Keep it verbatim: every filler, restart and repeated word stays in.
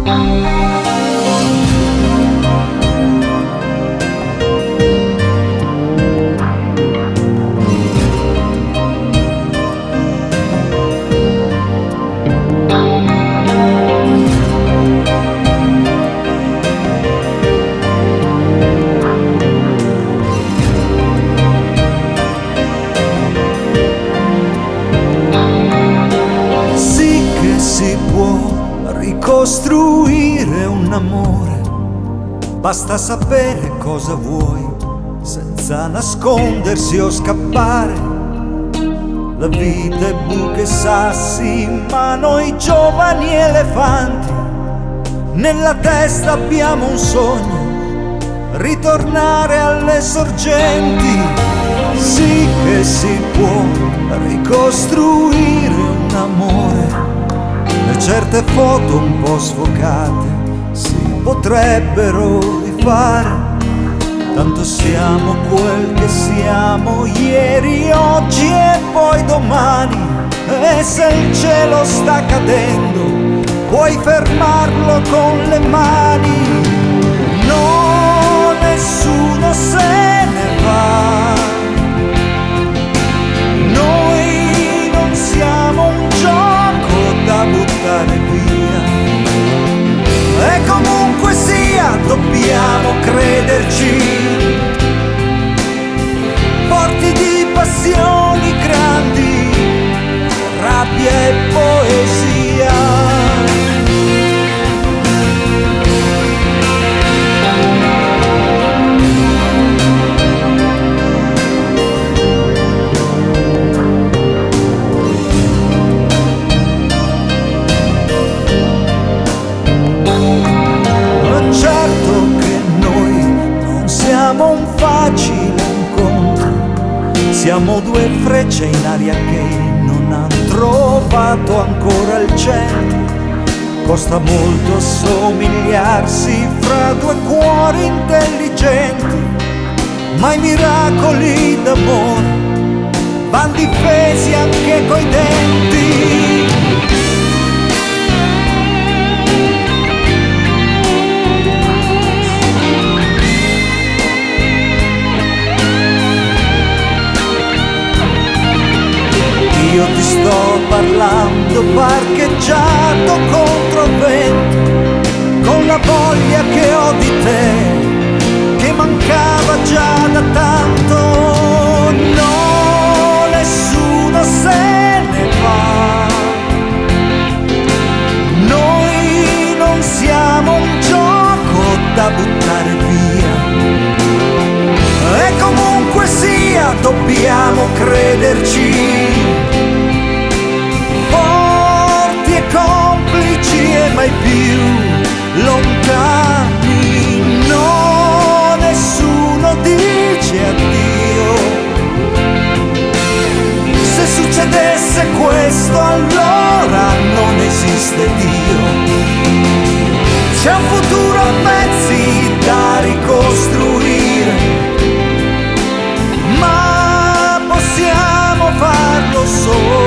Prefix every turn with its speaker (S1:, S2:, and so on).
S1: Costruire un amore, basta sapere cosa vuoi, senza nascondersi o scappare. La vita è buche e sassi, ma noi giovani elefanti, nella testa abbiamo un sogno, ritornare alle sorgenti. Sì che si può ricostruire un amore, e certe foto un po' sfocate si potrebbero rifare. Tanto siamo quel che siamo ieri, oggi e poi domani. E se il cielo sta cadendo, puoi fermarlo con le mani. No, nessuno se ne va. Noi non siamo un gioco da buttare via, e comunque sia dobbiamo crederci, forti di passioni grandi, rabbia e poesia. Siamo un facile incontro, siamo due frecce in aria che non hanno trovato ancora il centro. Costa molto assomigliarsi fra due cuori intelligenti, ma i miracoli d'amore van difesi anche coi denti. Io ti sto parlando parcheggiato contro il vento, con la voglia che ho di te, che mancava già da tanto. No, nessuno se ne va. Noi non siamo un gioco da buttare via, e comunque sia dobbiamo crederci, complici e mai più lontani. No, nessuno dice addio. Se succedesse questo, allora non esiste Dio. C'è un futuro a pezzi da ricostruire, ma possiamo farlo solo